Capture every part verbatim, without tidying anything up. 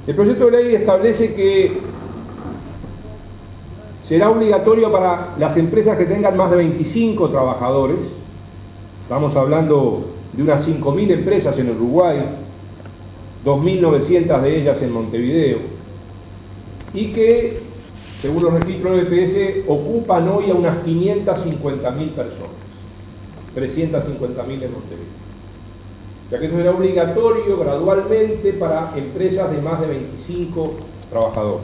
El proyecto de ley establece que será obligatorio para las empresas que tengan más de veinticinco trabajadores, estamos hablando de unas cinco mil empresas en Uruguay, dos mil novecientas de ellas en Montevideo, y que, según los registros de E P S, ocupan hoy a unas quinientas cincuenta mil personas, trescientas cincuenta mil en Montevideo. O sea que eso será obligatorio gradualmente para empresas de más de veinticinco trabajadores.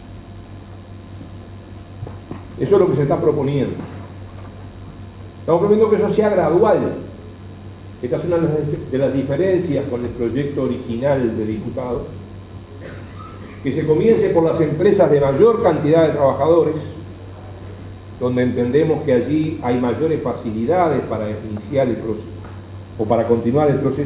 Eso es lo que se está proponiendo. Estamos proponiendo que eso sea gradual. Esta es una de las diferencias con el proyecto original de diputados. Que se comience por las empresas de mayor cantidad de trabajadores, donde entendemos que allí hay mayores facilidades para iniciar el proceso o para continuar el proceso.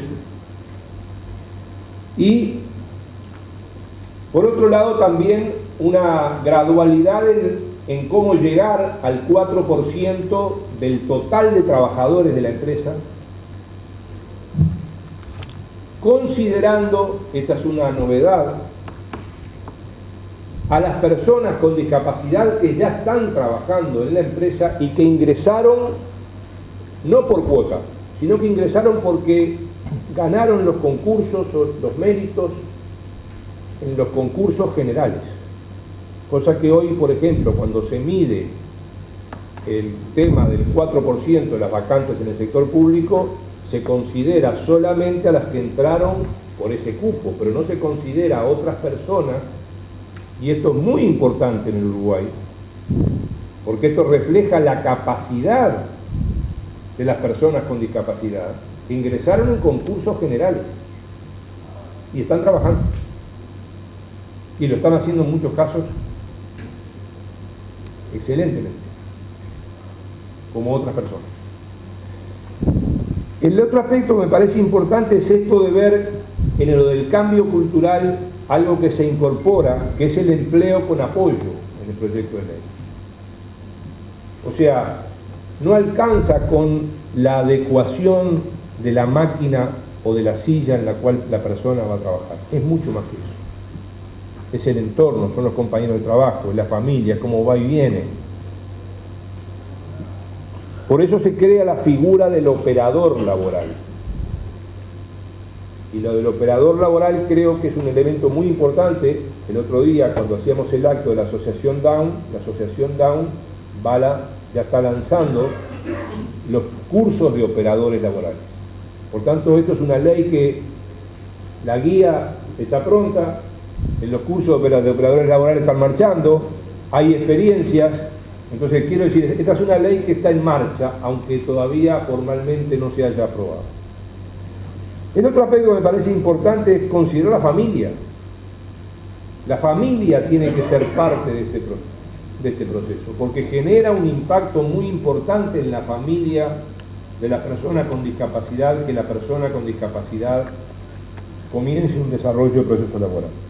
Y, por otro lado, también una gradualidad en, en cómo llegar al cuatro por ciento del total de trabajadores de la empresa, considerando, esta es una novedad, a las personas con discapacidad que ya están trabajando en la empresa y que ingresaron no por cuota, sino que ingresaron porque ganaron los concursos o los méritos en los concursos generales. Cosa que hoy, por ejemplo, cuando se mide el tema del cuatro por ciento de las vacantes en el sector público, se considera solamente a las que entraron por ese cupo, pero no se considera a otras personas. Y esto es muy importante en el Uruguay, porque esto refleja la capacidad de las personas con discapacidad que ingresaron en concursos generales y están trabajando. Y lo están haciendo en muchos casos excelentemente, como otras personas. El otro aspecto que me parece importante es esto de ver en lo del cambio cultural algo que se incorpora, que es el empleo con apoyo en el proyecto de ley. O sea, no alcanza con la adecuación de la máquina o de la silla en la cual la persona va a trabajar. Es mucho más que eso. Es el entorno, son los compañeros de trabajo, es la familia, cómo va y viene. Por eso se crea la figura del operador laboral. Y lo del operador laboral creo que es un elemento muy importante. El otro día, cuando hacíamos el acto de la asociación Down, la asociación Down Bala ya está lanzando los cursos de operadores laborales. Por tanto, esto es una ley que la guía está pronta, en los cursos de operadores laborales están marchando, hay experiencias. Entonces, quiero decir, esta es una ley que está en marcha, aunque todavía formalmente no se haya aprobado. El otro aspecto que me parece importante es considerar la familia. La familia tiene que ser parte de este, de este proceso, porque genera un impacto muy importante en la familia de la persona con discapacidad, que la persona con discapacidad comience un desarrollo del proceso laboral.